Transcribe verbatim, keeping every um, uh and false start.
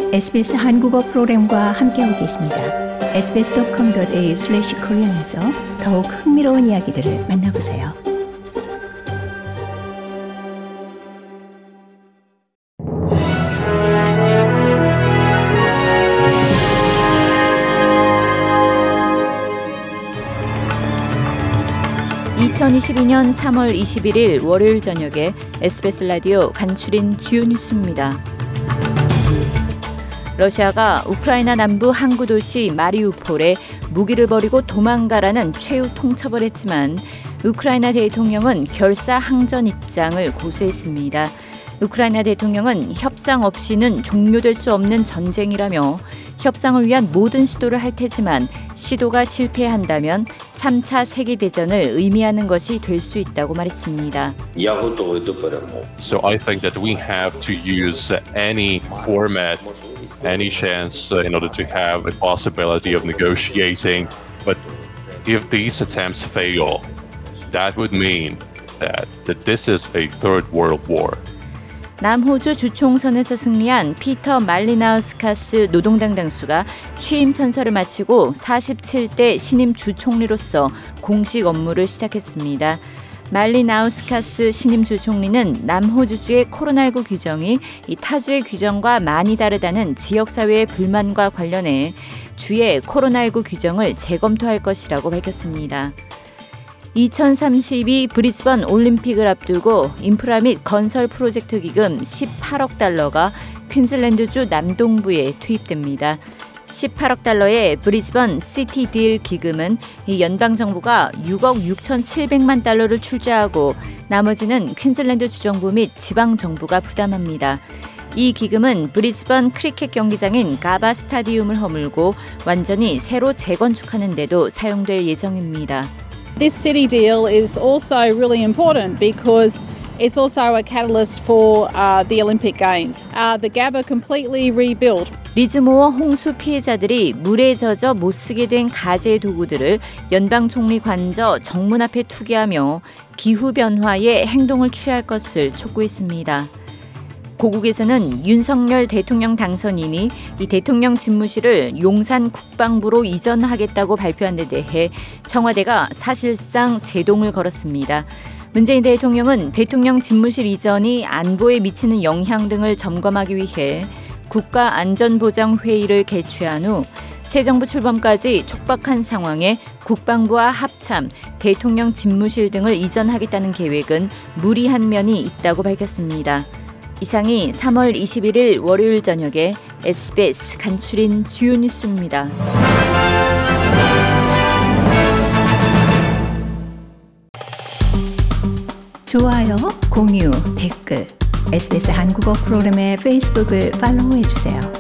에스비에스 한국어 프로그램과 함께하고 계십니다. 에스비에스 닷컴 닷 에이유 슬래시 코리안에서 더욱 흥미로운 이야기들을 만나보세요. 이천이십이년 삼월 이십일일 월요일 저녁에 에스비에스 라디오 간추린 주요 뉴스입니다. 러시아가 우크라이나 남부 항구 도시 마리우폴에 무기를 버리고 도망가라는 최후 통첩을 했지만 우크라이나 대통령은 결사 항전 입장을 고수했습니다. 우크라이나 대통령은 협상 없이는 종료될 수 없는 전쟁이라며 협상을 위한 모든 시도를 할 테지만 시도가 실패한다면 삼 차 세계대전을 의미하는 것이 될 수 있다고 말했습니다. So I think that we have to use any format, any chance in order to have a possibility of negotiating. But if these attempts fail, that would mean that, that this is a third world war. 남호주 주총선에서 승리한 피터 말리나우스카스 노동당 당수가 취임 선서를 마치고 사십칠대 신임 주총리로서 공식 업무를 시작했습니다. 말리나우스카스 신임 주총리는 남호주주의 코로나십구 규정이 이 타주의 규정과 많이 다르다는 지역사회의 불만과 관련해 주의 코로나십구 규정을 재검토할 것이라고 밝혔습니다. 이천삼십이 브리스번 올림픽을 앞두고 인프라 및 건설 프로젝트 기금 십팔억 달러가 퀸즐랜드주 남동부에 투입됩니다. 십팔억 달러의 브리스번 시티 딜 기금은 이 연방정부가 육억 육천칠백만 달러를 출자하고 나머지는 퀸즐랜드 주정부 및 지방정부가 부담합니다. 이 기금은 브리스번 크리켓 경기장인 가바 스타디움을 허물고 완전히 새로 재건축하는 데도 사용될 예정입니다. This city deal is also really important because it's also a catalyst for uh, the Olympic Games. Uh, the Gabba completely rebuilt. 리즈모어 홍수 피해자들이 물에 젖어 못 쓰게 된 가재 도구들을 연방 총리 관저 정문 앞에 투기하며 기후 변화에 행동을 취할 것을 촉구했습니다. 고국에서는 윤석열 대통령 당선인이 이 대통령 집무실을 용산 국방부로 이전하겠다고 발표한 데 대해 청와대가 사실상 제동을 걸었습니다. 문재인 대통령은 대통령 집무실 이전이 안보에 미치는 영향 등을 점검하기 위해 국가안전보장회의를 개최한 후 새 정부 출범까지 촉박한 상황에 국방부와 합참, 대통령 집무실 등을 이전하겠다는 계획은 무리한 면이 있다고 밝혔습니다. 이상이 삼월 이십일일 월요일 저녁에 에스비에스 간추린 주요 뉴스입니다. 좋아요, 공유, 댓글, 에스비에스 한국어 프로그램의 페이스북을 팔로우해주세요.